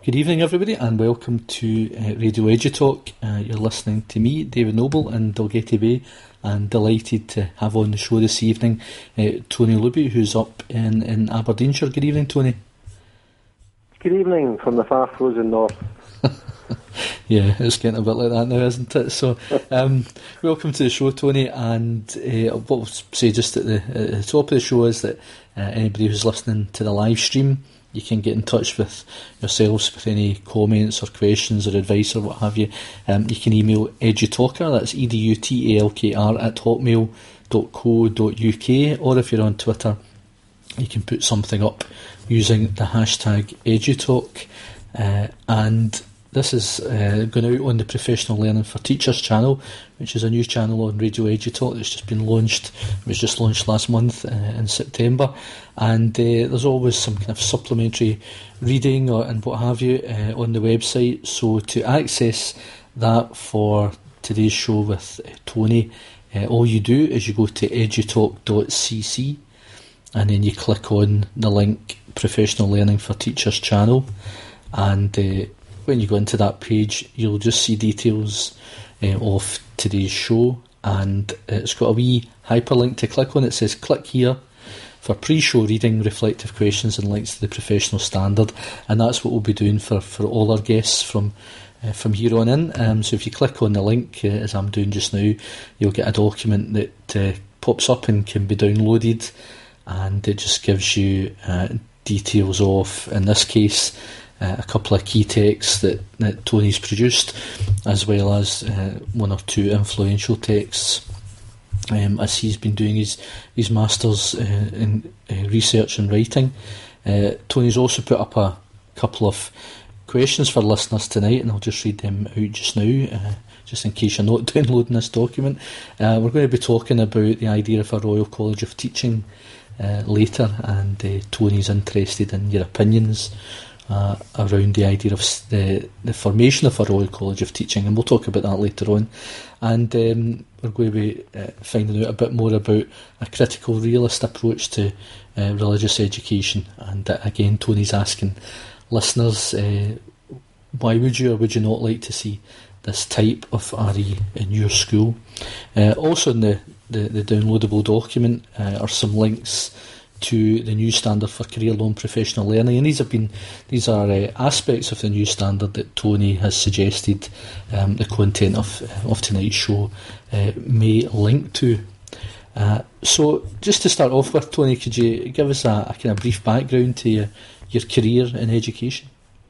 Good evening, everybody, and welcome to Radio EduTalk. You're listening to me, David Noble, in Dalgety Bay, and delighted to have on the show this evening Tony Luby, who's up in Aberdeenshire. Good evening, Tony. Good evening from the far frozen north. Yeah, it's getting a bit like that now, isn't it? So, welcome to the show, Tony, and what we'll say just at the top of the show is that anybody who's listening to the live stream, you can get in touch with yourselves with any comments or questions or advice or what have you. You can email edutalker, that's edutalkr at hotmail.co.uk, or if you're on Twitter, you can put something up using the hashtag EduTalk. And this is going out on the Professional Learning for Teachers channel, which is a new channel on Radio EduTalk that's just been launched. It was just launched last month in September, and there's always some kind of supplementary reading and what have you on the website. So to access that for today's show with Tony, all you do is you go to edutalk.cc and then you click on the link Professional Learning for Teachers channel, and when you go into that page, you'll just see details of today's show, and it's got a wee hyperlink to click on. It says click here for pre-show reading, reflective questions and links to the professional standard, and that's what we'll be doing for all our guests from here on in. So if you click on the link, as I'm doing just now, you'll get a document that pops up and can be downloaded, and it just gives you details of, in this case, a couple of key texts that Tony's produced, as well as one or two influential texts, as he's been doing his masters in research and writing. Tony's also put up a couple of questions for listeners tonight, and I'll just read them out just now, just in case you're not downloading this document. We're going to be talking about the idea of a Royal College of Teaching later, and Tony's interested in your opinions around the idea of the formation of a Royal College of Teaching, and we'll talk about that later on. And we're going to be finding out a bit more about a critical realist approach to religious education. And again, Tony's asking listeners, why would you or would you not like to see this type of RE in your school? Also in the downloadable document are some links to the new standard for career-long professional learning, and these are aspects of the new standard that Tony has suggested the content of tonight's show may link to. So just to start off with, Tony, could you give us a kind of brief background to your career in education?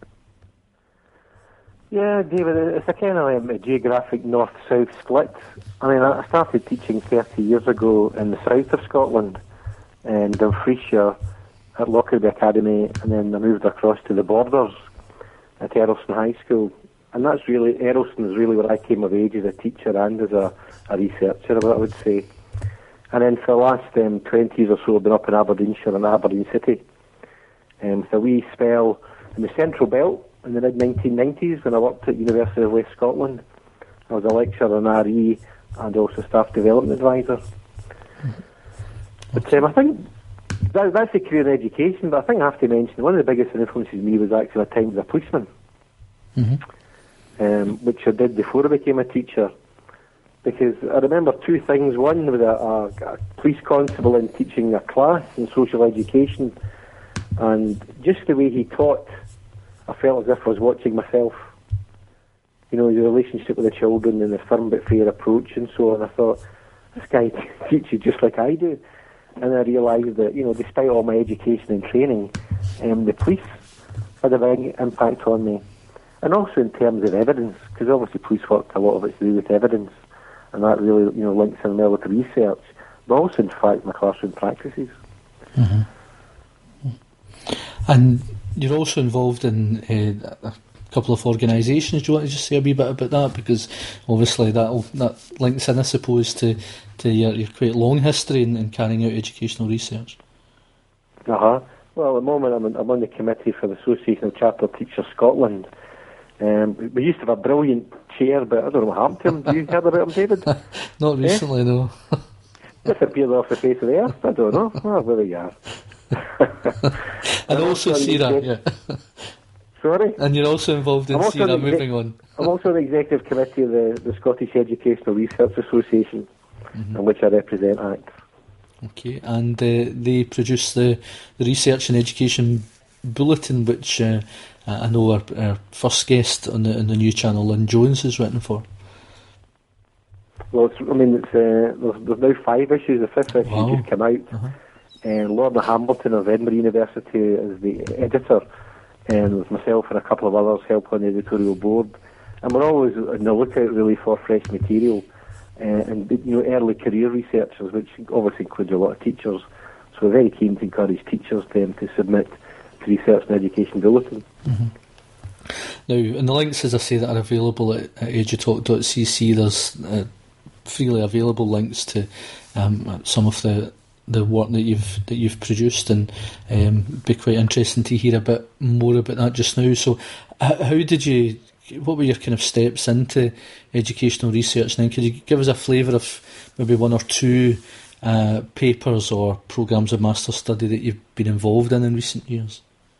Yeah, David, it's a kind of a geographic north-south split. I mean, I started teaching 30 years ago in the south of Scotland, in Dumfriesshire at Lockerbie Academy, and then I moved across to the Borders at Earlston High School. And Earlston is really where I came of age as a teacher and as a researcher, I would say. And then for the last 20 years or so, I've been up in Aberdeenshire and Aberdeen City. With a wee spell in the Central Belt in the mid-1990s when I worked at University of West Scotland. I was a lecturer in RE and also staff development advisor. But I think that's a career in education, but I think I have to mention one of the biggest influences on me was actually my time as a policeman, which I did before I became a teacher. Because I remember two things. One was a police constable in teaching a class in social education, and just the way he taught, I felt as if I was watching myself. You know, the relationship with the children and the firm but fair approach and so on. I thought, this guy teaches just like I do. And I realised that, you know, despite all my education and training, the police had a big impact on me. And also in terms of evidence, because obviously police work, a lot of it's to do with evidence, and that really, you know, links in well with research, but also in fact my classroom practices. Mm-hmm. And you're also involved in a couple of organisations. Do you want to just say a wee bit about that? Because obviously that links in, I suppose, to your quite long history in carrying out educational research. Well, at the moment I'm on the committee for the Association of Chapter Teachers Scotland. We used to have a brilliant chair, but I don't know what happened to him. Do you heard about him, David? Not recently, no. Disappeared off the face of the earth. I don't know. Well, there you are. And also see that, yeah. Sorry? And you're also involved in CERA, moving on. I'm also on the executive committee of the Scottish Educational Research Association, in which I represent ACT. Okay, and they produce the Research and Education Bulletin, which I know our first guest on the new channel, Lynn Jones, has written for. Well, there's now 5 issues. The 5th issue just came out. And Lorna Hamilton of Edinburgh University is the editor, and with myself and a couple of others help on the editorial board. And we're always on the lookout really for fresh material and early career researchers, which obviously includes a lot of teachers. So we're very keen to encourage teachers then to submit to Research and Education Bulletin. Now, and the links, as I say, that are available at edutalk.cc, there's freely available links to some of the work that you've produced, and be quite interesting to hear a bit more about that just now. So, what were your kind of steps into educational research? And then could you give us a flavour of maybe 1 or 2 papers or programmes of master study that you've been involved in recent years?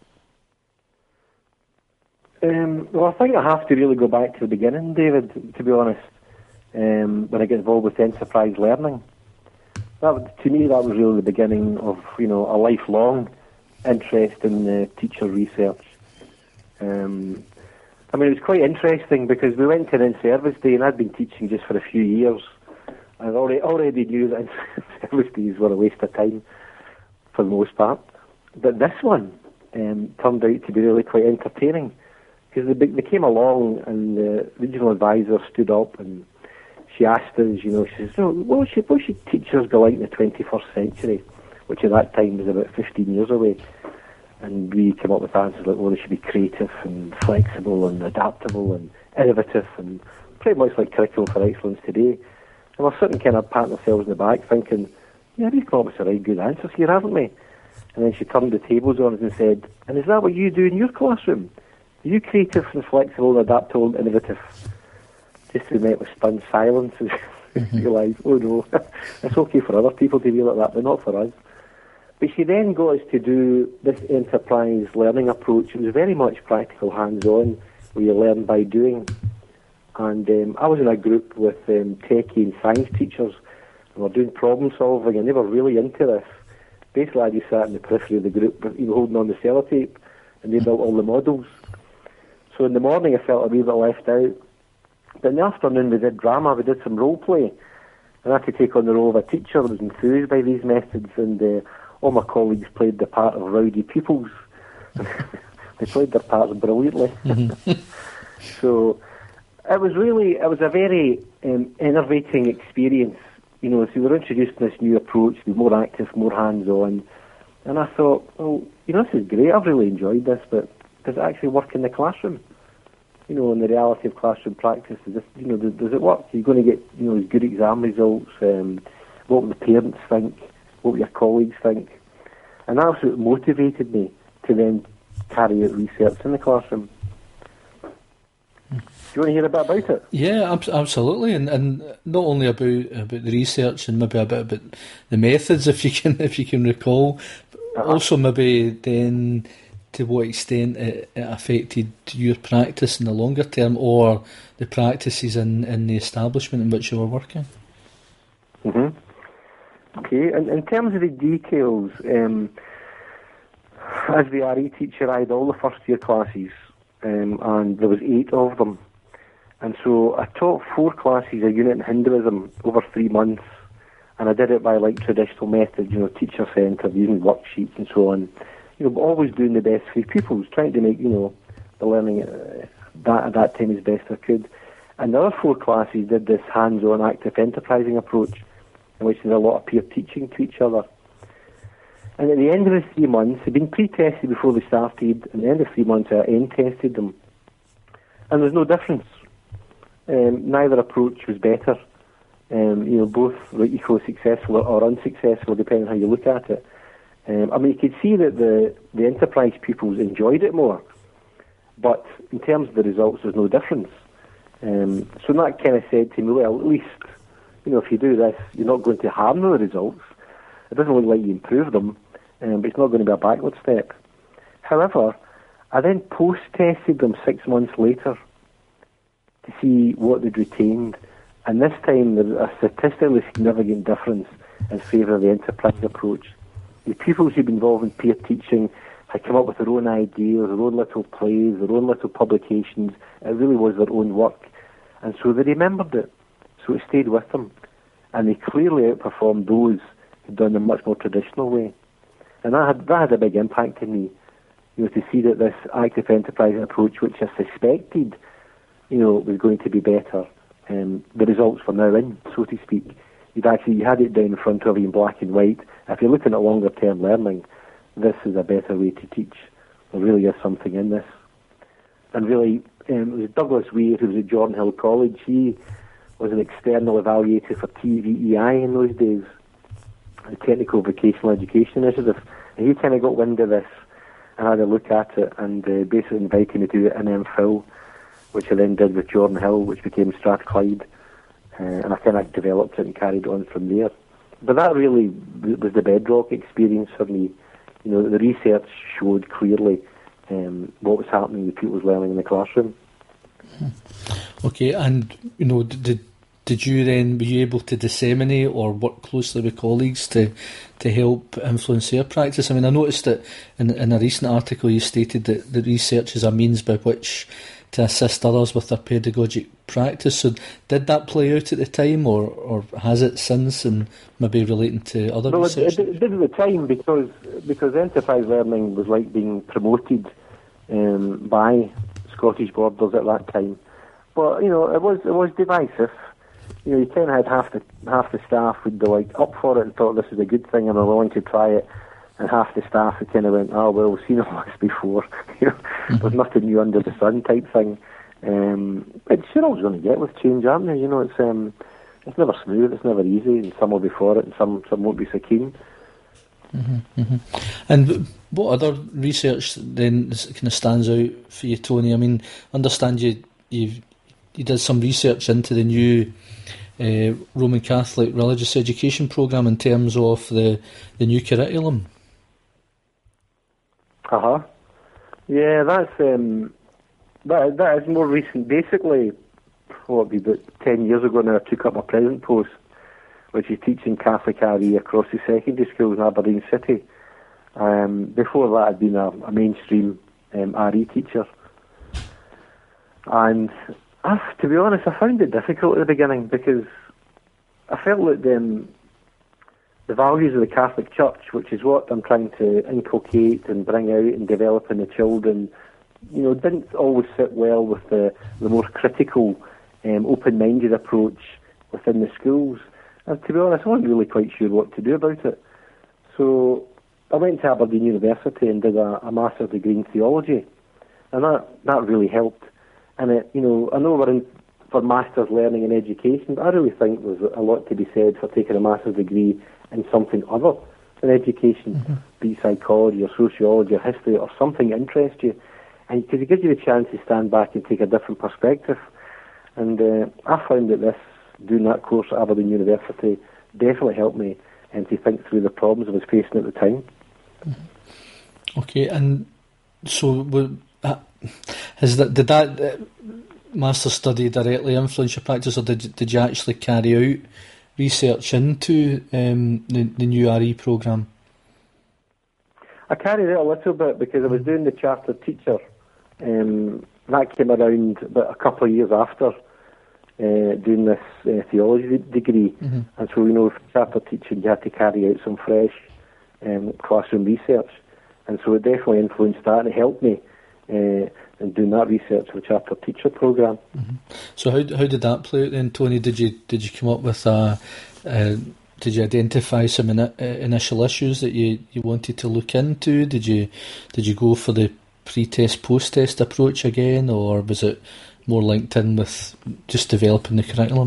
Well, I think I have to really go back to the beginning, David, to be honest, when I get involved with enterprise learning. To me, that was really the beginning of, a lifelong interest in teacher research. It was quite interesting because we went to an in-service day, and I'd been teaching just for a few years. I already knew that in-service days were a waste of time for the most part. But this one turned out to be really quite entertaining because they came along, and the regional advisor stood up and she asked us, she says, what should teachers be like in the 21st century, which at that time was about 15 years away. And we came up with answers like, they should be creative and flexible and adaptable and innovative and pretty much like Curriculum for Excellence today. And we're sitting kind of patting ourselves in the back thinking, we've come up with some right good answers here, haven't we? And then she turned the tables on us and said, and is that what you do in your classroom? Are you creative and flexible and adaptable and innovative? Just to be met with stunned silence and realise, oh no, it's okay for other people to be like that, but not for us. But she then got us to do this enterprise learning approach. It was very much practical, hands-on, where you learn by doing. And I was in a group with techie and science teachers, and we're doing problem solving, and they were really into this. Basically, I just sat in the periphery of the group, holding on the sellotape, and they built all the models. So in the morning, I felt a wee bit left out. But in the afternoon, we did drama, we did some role play, and I had to take on the role of a teacher that was enthused by these methods, and all my colleagues played the part of rowdy pupils. They played their parts brilliantly. So it was a very enervating experience. So we were introduced to this new approach, to be more active, more hands-on, and I thought, this is great, I've really enjoyed this, but does it actually work in the classroom? In the reality of classroom practice, does it work? Are you going to get, good exam results? What will the parents think? What will your colleagues think? And that's what motivated me to then carry out research in the classroom. Do you want to hear a bit about it? Yeah, absolutely, and not only about the research and maybe a bit about the methods, if you can recall, but also maybe then to what extent it affected your practice in the longer term, or the practices in the establishment in which you were working. Okay, and in terms of the details, as the RE teacher, I had all the first year classes, and there was 8 of them. And so I taught 4 classes, a unit in Hinduism, over 3 months, and I did it by traditional methods, teacher-centred, using worksheets and so on. Always doing the best for pupils, trying to make, the learning at that time as best I could. And the other 4 classes did this hands-on active enterprising approach, in which there's a lot of peer teaching to each other. And at the end of the 3 months, they'd been pre-tested before they started, and at the end of 3 months I end-tested them. And there's no difference. Neither approach was better. Both were equally successful or unsuccessful, depending on how you look at it. You could see that the enterprise pupils enjoyed it more, but in terms of the results, there's no difference. So that kind of said to me, well, at least, if you do this, you're not going to harm the results. It doesn't look like you improve them, but it's not going to be a backward step. However, I then post-tested them 6 months later to see what they'd retained. And this time there was a statistically significant difference in favour of the enterprise approach. The pupils who'd been involved in peer teaching had come up with their own ideas, their own little plays, their own little publications. It really was their own work. And so they remembered it. So it stayed with them. And they clearly outperformed those who'd done it in a much more traditional way. And that had a big impact on me, to see that this active enterprise approach, which I suspected, was going to be better, the results were now in, so to speak. You had it down in front of you in black and white. If you're looking at longer term learning, this is a better way to teach. There really is something in this. And really, it was Douglas Weir, who was at Jordan Hill College. He was an external evaluator for TVEI in those days, the Technical Vocational Education Initiative. And he kind of got wind of this and had a look at it and basically invited me to do it in MPhil, which I then did with Jordan Hill, which became Strathclyde. And I kind of developed it and carried on from there. But that really was the bedrock experience for me. The research showed clearly what was happening with pupils learning in the classroom. Okay, and did you then, were you able to disseminate or work closely with colleagues to help influence their practice? I mean, I noticed that in a recent article you stated that the research is a means by which to assist others with their pedagogic practice. So did that play out at the time, or has it since, and maybe relating to other research? It did at the time because enterprise learning was like being promoted by Scottish Borders at that time. But it was divisive. You kind of had half the staff would be like up for it and thought this is a good thing and are willing to try it, and half the staff had kind of went, oh well, we've seen all this before. There's nothing new under the sun type thing. But you're always going to get with change, aren't you? It's never smooth, it's never easy, and some will be for it and some won't be so keen. Mm-hmm, mm-hmm. And what other research then kind of stands out for you, Tony? I mean, I understand you did some research into the new Roman Catholic religious education programme in terms of the new curriculum. Yeah, that is more recent. Basically, about 10 years ago now, I took up my present post, which is teaching Catholic RE across the secondary schools in Aberdeen City. Before that, I'd been a mainstream RE teacher. And to be honest, I found it difficult at the beginning because I felt that the values of the Catholic Church, which is what I'm trying to inculcate and bring out and develop in the children, didn't always sit well with the more critical, open-minded approach within the schools. And to be honest, I wasn't really quite sure what to do about it. So I went to Aberdeen University and did a master's degree in theology, and that really helped. And I know we're in for masters learning and education, but I really think there's a lot to be said for taking a master's degree in something other than education, be it psychology or sociology or history or something that interests you, and because it gives you the chance to stand back and take a different perspective. And I found that doing that course at Aberdeen University definitely helped me and to think through the problems I was facing at the time. Okay, and so did that master's study directly influence your practice, or did you actually carry out research into the new RE programme? I carried out a little bit because I was doing the chartered teacher. That came around about a couple of years after doing this theology degree. And so, for chartered teaching, you had to carry out some fresh classroom research. And so it definitely influenced that, and it helped me in doing that research for the chartered teacher programme. So how did that play out then, Tony? Did you come up with did you identify some initial issues that you wanted to look into? Did you go for the pre-test, post-test approach again, or was it more linked in with just developing the curriculum?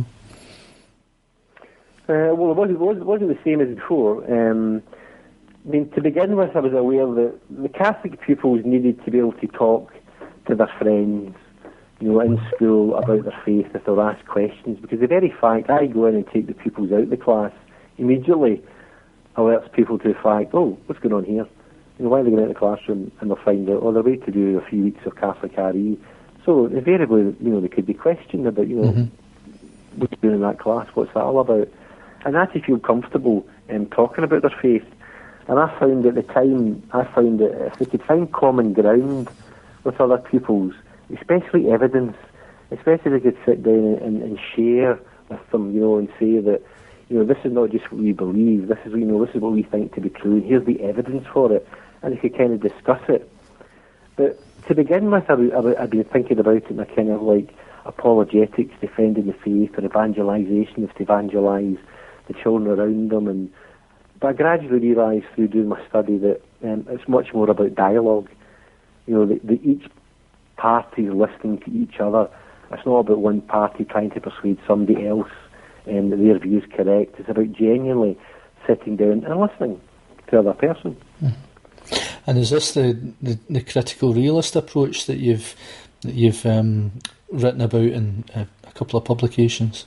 Well, it wasn't the same as before. To begin with, I was aware that the Catholic pupils needed to be able to talk to their friends, in school about their faith if they were asked questions, because the very fact I go in and take the pupils out of the class immediately alerts people to the fact, oh, what's going on here? while they go into the classroom and they'll find out, they're ready to do a few weeks of Catholic RE. So invariably, they could be questioned about, what you're doing in that class, what's that all about? And they actually feel comfortable talking about their faith. And I found at the time, that if they could find common ground with other pupils, especially evidence, especially if they could sit down and share with them, and say that, this is not just what we believe, this is what we think to be true, and here's the evidence for it, and they could kind of discuss it. But to begin with, I've been thinking about it in a kind of like apologetics, defending the faith, or evangelisation, is to evangelise the children around them. But I gradually realised through doing my study that it's much more about dialogue. That each party is listening to each other. It's not about one party trying to persuade somebody else that their view is correct. It's about genuinely sitting down and listening to the other person. And is this the critical realist approach that you've written about in a couple of publications?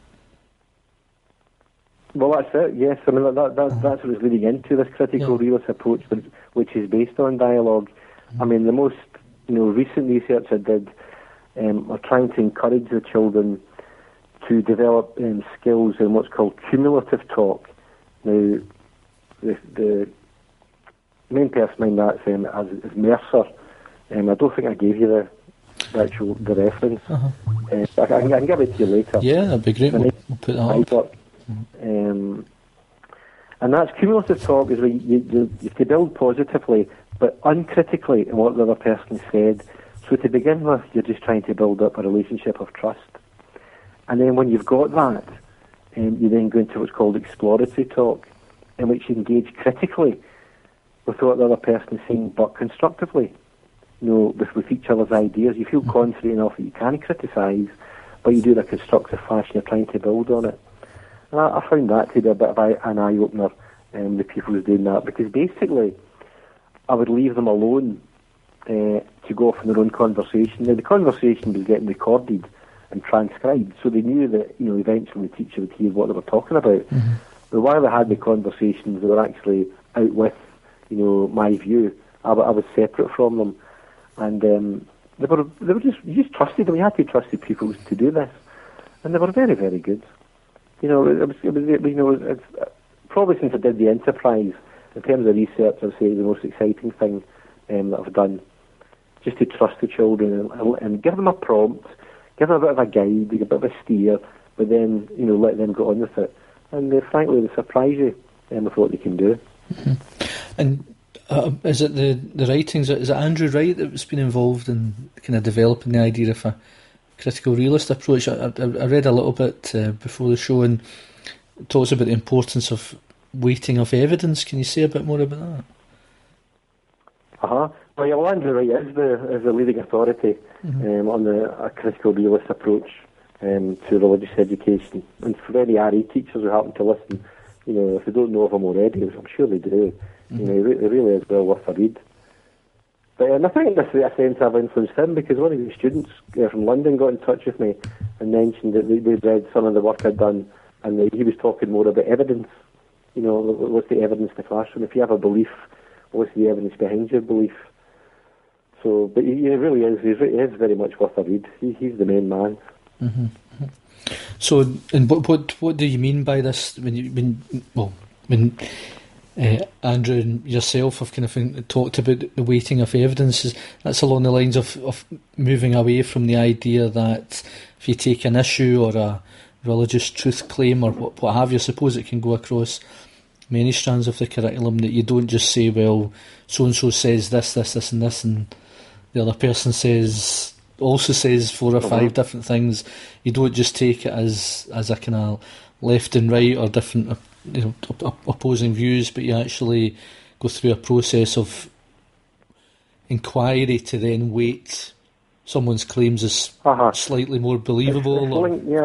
Well, that's it, yes. I mean, that's what it's leading into, this critical realist approach, which is based on dialogue. I mean, the most recent research I did are trying to encourage the children to develop skills in what's called cumulative talk. Now, the main person behind that is Mercer. I don't think I gave you the reference. I can give it to you later. Yeah, that'd be great. We'll put that up. And that's cumulative talk, is where you have to build positively but uncritically in what the other person said. So to begin with, you're just trying to build up a relationship of trust. And then when you've got that, you then go into what's called exploratory talk, in which you engage critically with what the other person is saying, but constructively. With each other's ideas. You feel confident enough that you can criticise, but you do it in a constructive fashion. You're trying to build on it. And I found that to be a bit of an eye-opener, the people who's doing that, because basically I would leave them alone to go off on their own conversation. Now, the conversation was getting recorded and transcribed, so they knew that eventually the teacher would hear what they were talking about. But while they had the conversations, they were actually out with my view. I was separate from them, and they were just, you just trusted them. You had to trust the people to do this, and they were very, very good. It's probably since I did the enterprise, in terms of research, I would say the most exciting thing that I've done, just to trust the children and give them a prompt, give them a bit of a guide, a bit of a steer, but then let them go on with it. And frankly, they surprise you with what they can do. And is it the writings? Is it Andrew Wright that's been involved in kind of developing the idea of a critical realist approach? I read a little bit before the show, and it talks about the importance of weighting of evidence. Can you say a bit more about that? Well, Andrew Wright is the leading authority on a critical realist approach to religious education. And for any RE teachers who happen to listen, if they don't know of him already, which I'm sure they do, it really is well worth a read. And I think this is a sense I've influenced him, because one of his students from London got in touch with me and mentioned that they'd read some of the work I'd done, and he was talking more about evidence. What's the evidence in the classroom? If you have a belief, what's the evidence behind your belief? So, but he really is. He is very much worth a read. He's the main man. So, and what do you mean by this? When Andrew and yourself have kind of talked about the weighting of evidence, that's along the lines of moving away from the idea that if you take an issue or a religious truth claim or what have you, I suppose it can go across many strands of the curriculum, that you don't just say, well, so-and-so says this, and this, and the other person also says 4 or 5 different things. You don't just take it as a kind of left and right or different opposing views, but you actually go through a process of inquiry to then weight someone's claims as slightly more believable.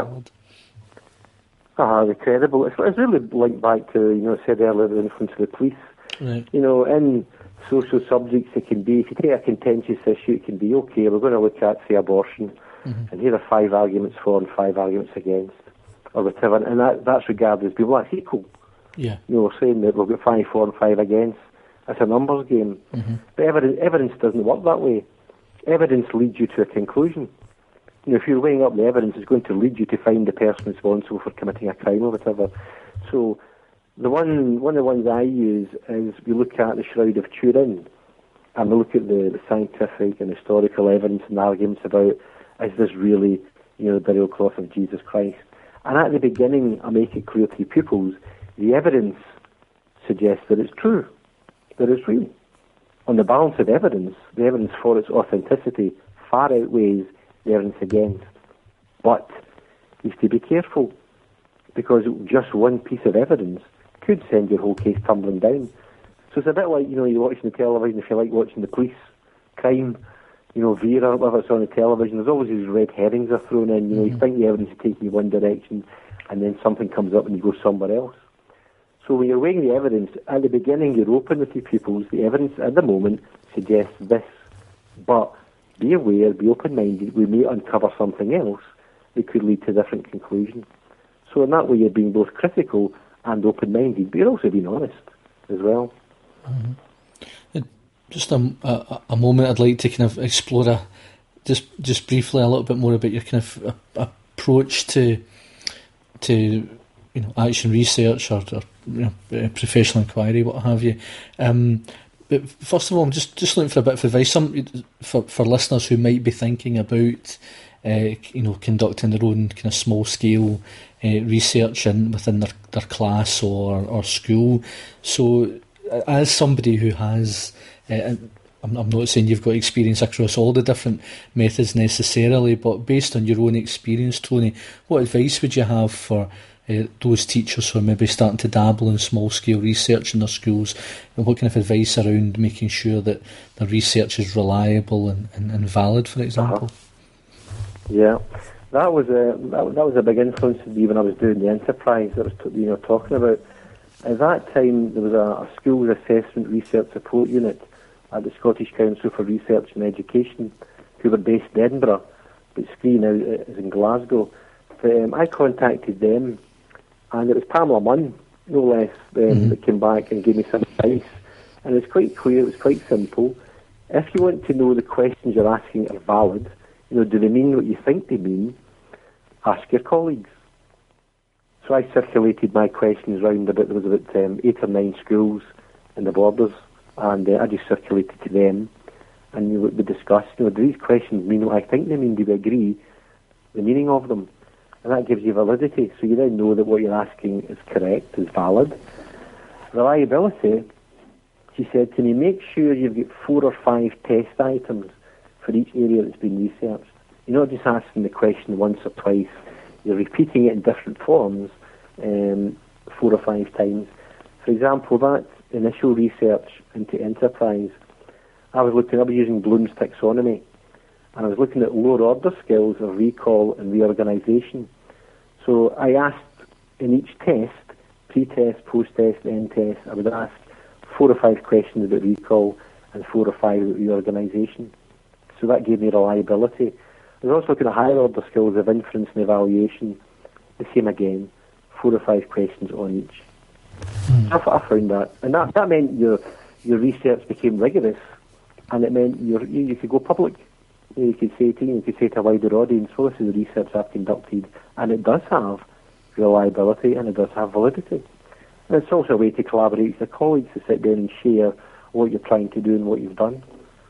The credible. It's really linked back to, I said earlier, the influence of the police. Right. In social subjects, it can be, if you take a contentious issue, it can be, okay, we're going to look at, say, abortion, and here are 5 arguments for and 5 arguments against, or whatever, and that's regarded as people, that's equal. Yeah. We're saying that we've got 5 for and 5 against, It's a numbers game. Mm-hmm. But evidence doesn't work that way. Evidence leads you to a conclusion. You know, if you're weighing up the evidence, it's going to lead you to find the person responsible for committing a crime or whatever. So one of the ones I use is we look at the Shroud of Turin, and we look at the scientific and historical evidence and arguments about, is this really, the burial cloth of Jesus Christ? And at the beginning, I make it clear to the pupils, the evidence suggests that it's true, that it's real. On the balance of evidence, the evidence for its authenticity far outweighs the evidence against. But you have to be careful, because just one piece of evidence could send your whole case tumbling down. So it's a bit like, you're watching the television, if you like watching the police crime, Vera, whatever it's on the television, there's always these red herrings are thrown in. You think the evidence is taking you one direction, and then something comes up and you go somewhere else. So when you're weighing the evidence, at the beginning you're open with your pupils. The evidence at the moment suggests this. But be aware, be open-minded, we may uncover something else that could lead to a different conclusion. So in that way you're being both critical and open-minded, but you're also being honest as well. Mm-hmm. Just a moment I'd like to kind of explore just briefly a little bit more about your kind of approach to action research or professional inquiry, what have you. But first of all, I'm just looking for a bit of advice. For listeners who might be thinking about conducting their own kind of small scale research within their class or school. So, as somebody who has, I'm not saying you've got experience across all the different methods necessarily, but based on your own experience, Tony, what advice would you have for those teachers who are maybe starting to dabble in small-scale research in their schools? And what kind of advice around making sure that the research is reliable and valid, for example? Yeah, that was a big influence on me when I was doing the enterprise that I was talking about. At that time, there was a schools assessment research support unit at the Scottish Council for Research and Education, who were based in Edinburgh, but Screen now is in Glasgow. But, I contacted them, and it was Pamela Munn, no less, that came back and gave me some advice. And it's quite clear, it was quite simple. If you want to know the questions you're asking are valid, do they mean what you think they mean, ask your colleagues. So I circulated my questions round there was about 8 or 9 schools in the Borders, and I just circulated to them, and we discussed, do these questions mean what I think they mean? Do we agree the meaning of them? And that gives you validity, so you then know that what you're asking is correct, is valid. Reliability, she said to me, make sure you've got 4 or 5 test items for each area that's been researched. You're not just asking the question once or twice, you're repeating it in different forms 4 or 5 times. For example, that initial research into enterprise, I was using Bloom's taxonomy, and I was looking at lower order skills of recall and reorganisation. So I asked in each test, pre-test, post-test, end-test, I would ask 4 or 5 questions about recall and 4 or 5 about reorganisation. So that gave me reliability. I was also looking at higher order skills of inference and evaluation. The same again, 4 or 5 questions on each. I found that, and that meant your research became rigorous, and it meant you could go public. You could say to a wider audience, well, this is the research I've conducted, and it does have reliability and it does have validity. And it's also a way to collaborate with your colleagues, to sit down and share what you're trying to do and what you've done.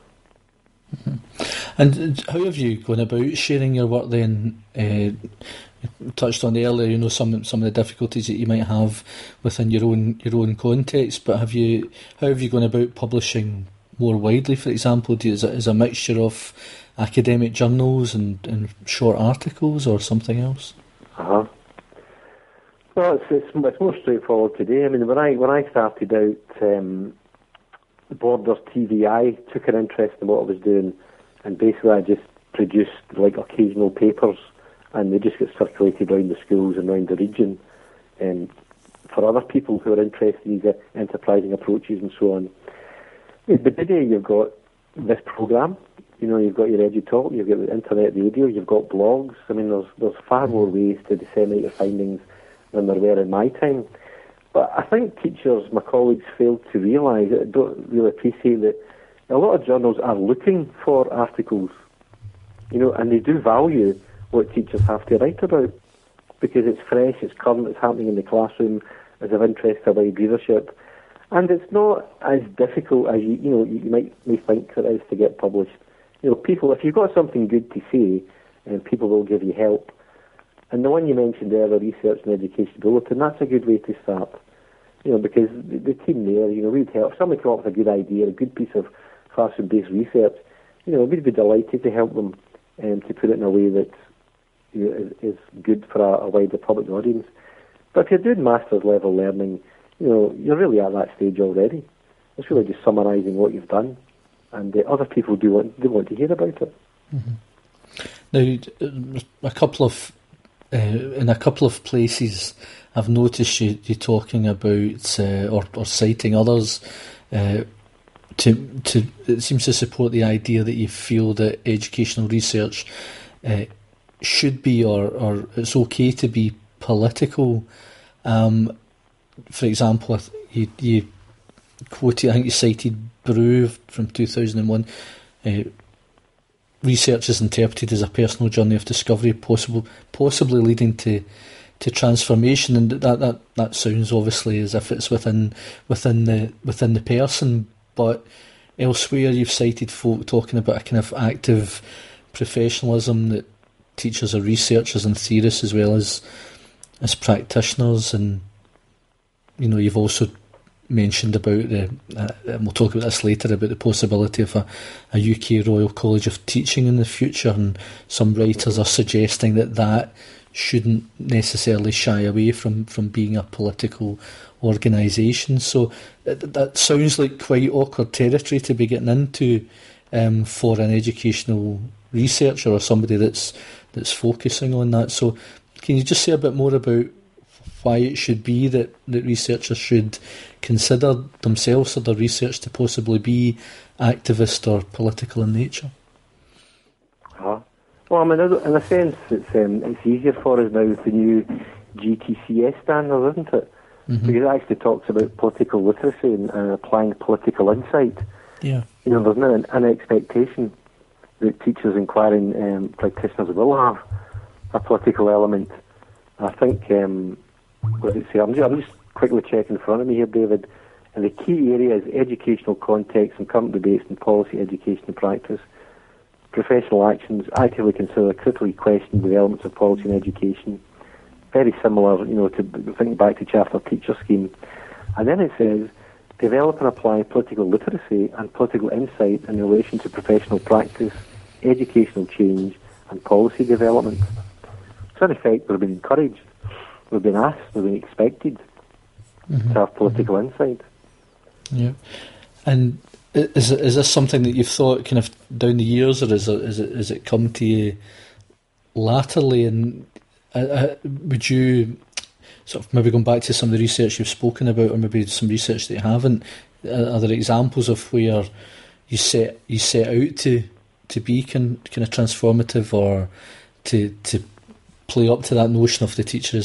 Mm-hmm. And how have you gone about sharing your work then? You touched on earlier, some of the difficulties that you might have within your own context, but how have you gone about publishing more widely, for example? Is it a mixture of academic journals and short articles or something else? Well, it's more straightforward today. I mean, when I started out, Borders TV, I took an interest in what I was doing, and basically I just produced occasional papers, and they just get circulated around the schools and around the region, for other people who are interested in these enterprising approaches and so on. But today you've got this program, you've got your EduTalk, you've got the internet radio, you've got blogs. I mean, there's far more ways to disseminate your findings than there were in my time. But I think teachers, my colleagues, fail to realise it, don't really appreciate that a lot of journals are looking for articles, and they do value what teachers have to write about because it's fresh, it's current, it's happening in the classroom, it's of interest to wide readership, and it's not as difficult as you may think it is to get published. People, if you've got something good to say, people will give you help. And the one you mentioned earlier, Research and Education Bulletin, that's a good way to start. Because the team there, we'd help. If somebody come up with a good idea, a good piece of classroom-based research, we'd be delighted to help them to put it in a way that is good for a wider public audience. But if you're doing master's level learning, you're really at that stage already. It's really just summarising what you've done, and other people do want to hear about it. Mm-hmm. Now, in a couple of places, I've noticed you talking about or citing others. It seems to support the idea that you feel that educational research should be or it's okay to be political. For example, you quoted, I think you cited Brew from 2001. Research is interpreted as a personal journey of discovery, possibly leading to transformation, and that sounds obviously as if it's within the person. But elsewhere, you've cited folk talking about a kind of active professionalism, that teachers are researchers and theorists as well as practitioners, and you've also mentioned about and we'll talk about this later, about the possibility of a UK Royal College of Teaching in the future, and some writers are suggesting that shouldn't necessarily shy away from being a political organisation. So that sounds like quite awkward territory to be getting into for an educational researcher or somebody that's focusing on that. So can you just say a bit more about why it should be that researchers should consider themselves or their research to possibly be activist or political in nature? Well, I mean, in a sense, it's easier for us now with the new GTCS standard, isn't it? Mm-hmm. Because it actually talks about political literacy and applying political insight. Yeah. There's now an expectation that teachers, inquiring practitioners will have a political element. I think, what did it say? I'm just quickly checking in front of me here, David. And the key areas: educational context and current debates in policy, education and practice. Professional actions, actively consider, critically question developments of policy and education. Very similar, to thinking back to Chapter Teacher Scheme. And then it says, develop and apply political literacy and political insight in relation to professional practice, educational change and policy development. So in effect, we've been encouraged, we've been asked, we've been expected to have political insight. Yeah. And is this something that you've thought kind of down the years, or is it come to you latterly? And would you sort of maybe going back to some of the research you've spoken about, or maybe some research that you haven't? Are there examples of where you set out to be kind of transformative, or to play up to that notion of the teacher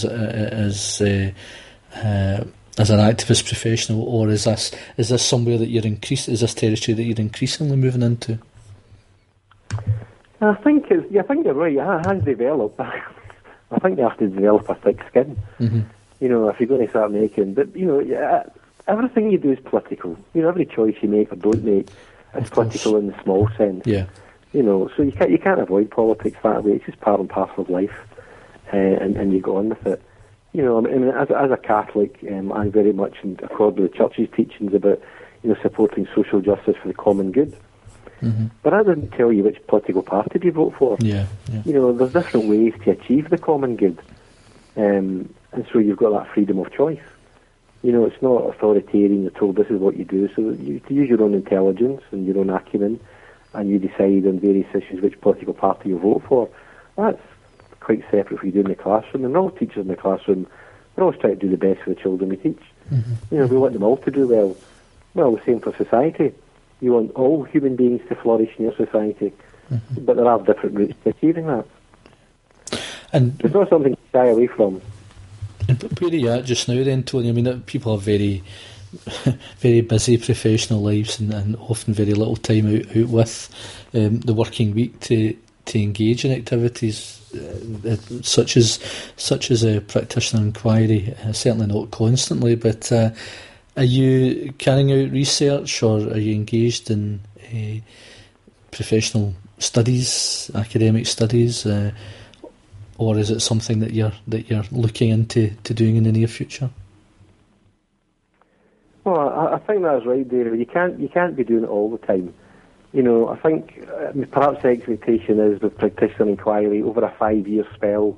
as an activist professional, or is this somewhere that is this territory that you're increasingly moving into? I think you're right. It has developed. I think you have to develop a thick skin. Mm-hmm. If you're going to start making, but everything you do is political. Every choice you make or don't make is political in the small sense. Yeah. So you can't avoid politics that way. It's just part and parcel of life, and you go on with it. As a Catholic, I'm very much in accord with the Church's teachings about, supporting social justice for the common good. Mm-hmm. But that doesn't tell you which political party to vote for. Yeah. There's different ways to achieve the common good, and so you've got that freedom of choice. It's not authoritarian. You're told this is what you do, so you use your own intelligence and your own acumen, and you decide on various issues which political party you vote for. That's quite separate from you do in the classroom. And we're all teachers in the classroom. We're always trying to do the best for the children we teach. Mm-hmm. We want them all to do well. Well, the same for society. You want all human beings to flourish in your society, but there are different routes to achieving that. And it's not something to shy away from. But where are you at just now then, Tony? I mean, people have very, very busy professional lives and often very little time out with the working week to engage in activities such as a practitioner inquiry. Certainly not constantly, but are you carrying out research, or are you engaged in professional studies, academic studies, or is it something that you're looking into doing in the near future? Well, I think that's right, David. You can't be doing it all the time. You know, I think perhaps the expectation is with practitioner inquiry over a 5-year spell,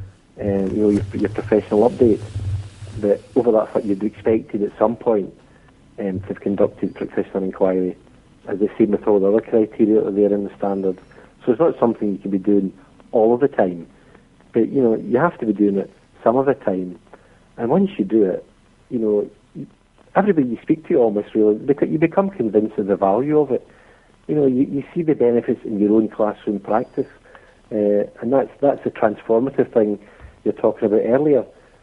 your professional update, that over that you'd expected at some point to have conducted practitioner inquiry, as they same with all the other criteria that are there in the standard. So it's not something you can be doing all of the time, but you know you have to be doing it some of the time. And once you do it, you know, everybody you speak to almost really, you become convinced of the value of it. You know, you see the benefits in your own classroom practice, and that's the transformative thing you're talking about earlier.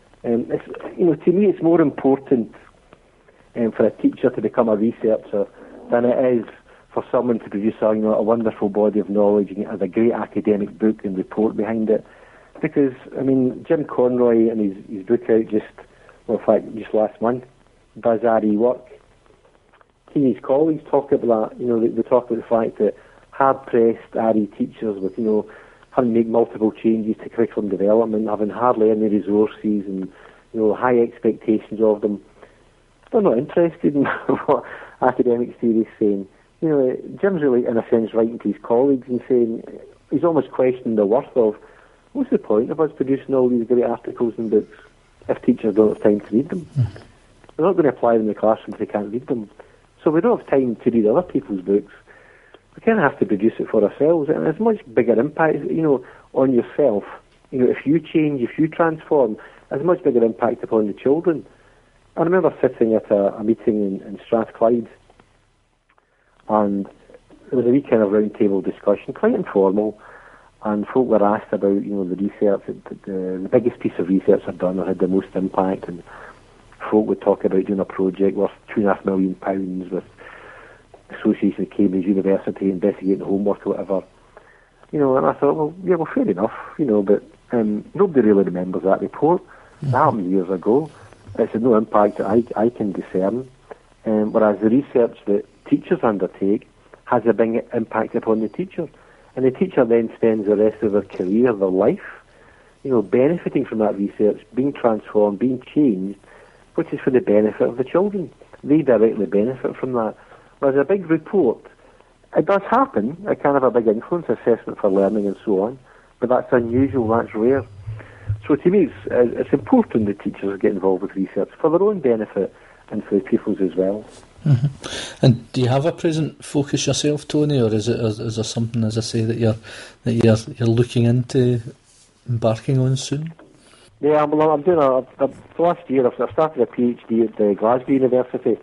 To me, it's more important for a teacher to become a researcher than it is for someone to produce a wonderful body of knowledge and has a great academic book and report behind it. Because, I mean, Jim Conroy in his book out just last month, Does RE Work? He and his colleagues talk about that. You know, they talk about the fact that hard-pressed RE teachers with, having to make multiple changes to curriculum development, having hardly any resources and, high expectations of them, they're not interested in what academic theory is saying. You know, Jim's really, in a sense, writing to his colleagues and saying, he's almost questioning the worth of, what's the point of us producing all these great articles and books if teachers don't have time to read them? They're not going to apply them in the classroom if they can't read them. So we don't have time to read other people's books. We kind of have to produce it for ourselves, and it's a much bigger impact, on yourself. If you change, if you transform, it's a much bigger impact upon the children. I remember sitting at a meeting in Strathclyde, and there was a wee kind of round table discussion, quite informal, and folk were asked about, the research, the biggest piece of research I'd done or had the most impact, and folk would talk about doing a project worth £2.5 million with Association of Cambridge University investigating homework or whatever. And I thought, well, fair enough, but nobody really remembers that report. That happened years ago. It's had no impact that I can discern. Whereas the research that teachers undertake has a big impact upon the teacher. And the teacher then spends the rest of their career, their life, benefiting from that research, being transformed, being changed, which is for the benefit of the children. They directly benefit from that. Whereas a big report, it does happen. It can have a big influence, assessment for learning and so on, but that's unusual, that's rare. So to me, it's important that teachers get involved with research for their own benefit and for the pupils as well. Mm-hmm. And do you have a present focus yourself, Tony, or is there something, as I say, that you're looking into embarking on soon? Yeah, I'm doing last year I started a PhD at Glasgow University,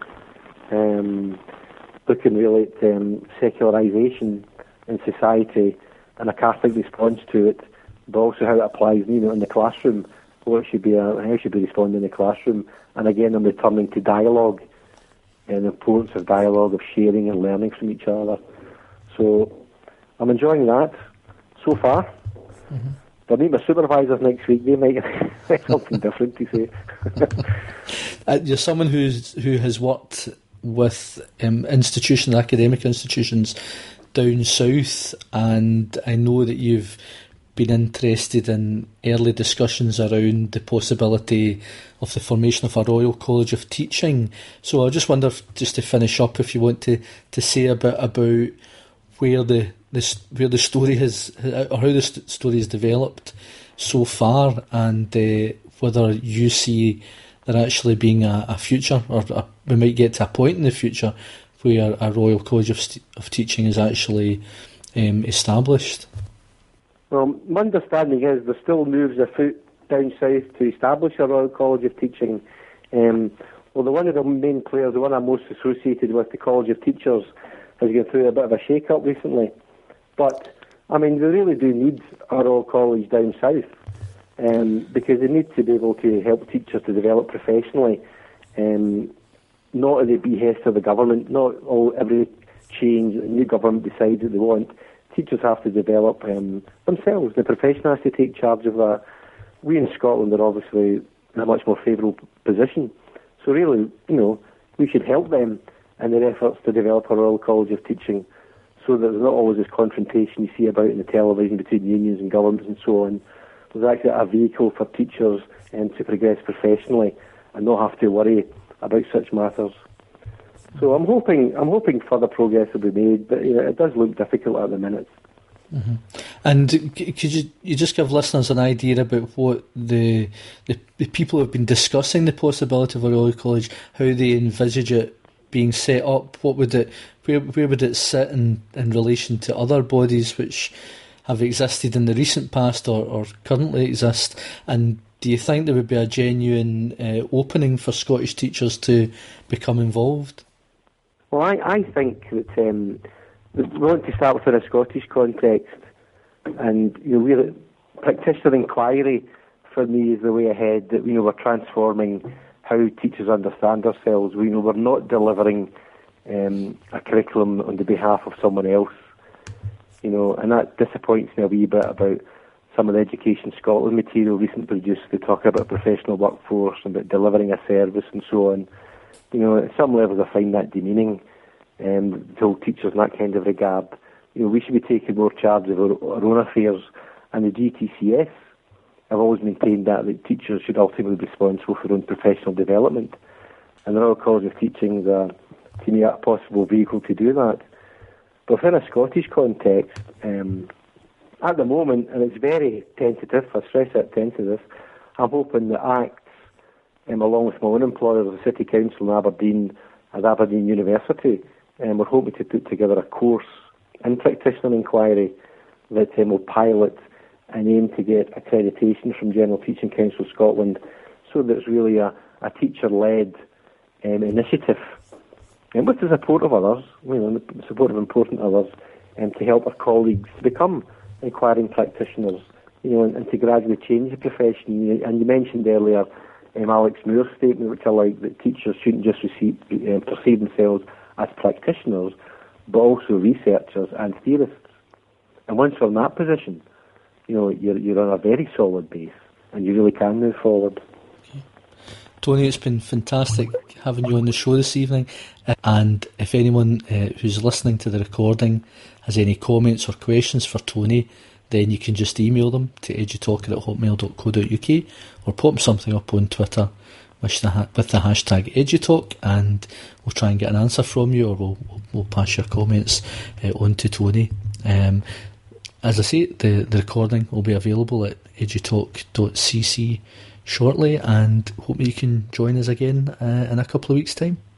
looking really at secularisation in society and a Catholic response to it, but also how it applies, in the classroom, how it should be responded in the classroom. And again, I'm returning to dialogue and the importance of dialogue, of sharing and learning from each other. So I'm enjoying that so far. Mm-hmm. If I meet my supervisors next week, they might have something different to say. You're someone who has worked with academic institutions down south, and I know that you've been interested in early discussions around the possibility of the formation of a Royal College of Teaching. So I just wonder, just to finish up, if you want to say a bit about where the story has, or how the story has developed so far, and whether you see there actually being a future, or we might get to a point in the future where a Royal College of Teaching is actually established. Well, my understanding is there still moves afoot down south to establish a Royal College of Teaching. Well, one of the main players, the one I'm most associated with, the College of Teachers, has gone through a bit of a shake-up recently. But, I mean, we really do need a Royal College down south. because they need to be able to help teachers to develop professionally, not at the behest of the government, not every change the new government decides that they want. Teachers have to develop themselves. The profession has to take charge of that. We in Scotland are obviously in a much more favourable position. So really, we should help them in their efforts to develop a Royal College of Teaching, so that there's not always this confrontation you see about in the television between unions and governments and so on. There's actually a vehicle for teachers to progress professionally and not have to worry about such matters. So I'm hoping further progress will be made, but it does look difficult at the minute. Mm-hmm. And could you just give listeners an idea about what the people who have been discussing the possibility of a Royal College, how they envisage it being set up? What would it, where would it sit in relation to other bodies which have existed in the recent past or currently exist? And do you think there would be a genuine opening for Scottish teachers to become involved? Well, I think that we want to start within a Scottish context, and practitioner inquiry for me is the way ahead. That we're transforming how teachers understand ourselves. We're not delivering a curriculum on the behalf of someone else. And that disappoints me a wee bit about some of the Education Scotland material recently produced. They talk about professional workforce and about delivering a service and so on. At some levels I find that demeaning to teachers in that kind of regard. We should be taking more charge of our own affairs, and the GTCS have always maintained that teachers should ultimately be responsible for their own professional development. And the Royal College of Teaching is, to me, a possible vehicle to do that. But within a Scottish context, at the moment, and it's very tentative, I stress that tentative, I'm hoping that ACTS, along with my own employer, the City Council in Aberdeen, at Aberdeen University, we're hoping to put together a course in practitioner inquiry that will pilot and aim to get accreditation from General Teaching Council Scotland, so that it's really a teacher-led initiative, and with the support of others, the support of important others, to help our colleagues to become inquiring practitioners, and to gradually change the profession. And you mentioned earlier Alex Moore's statement, which I like, that teachers shouldn't just perceive themselves as practitioners, but also researchers and theorists. And once you're in that position, you're on a very solid base, and you really can move forward. Tony, it's been fantastic having you on the show this evening. And if anyone who's listening to the recording has any comments or questions for Tony, then you can just email them to edutalker@hotmail.co.uk or pop something up on Twitter with the hashtag EduTalk, and we'll try and get an answer from you, or we'll pass your comments on to Tony. As I say, the recording will be available at edutalk.cc shortly, and hope you can join us again in a couple of weeks' time.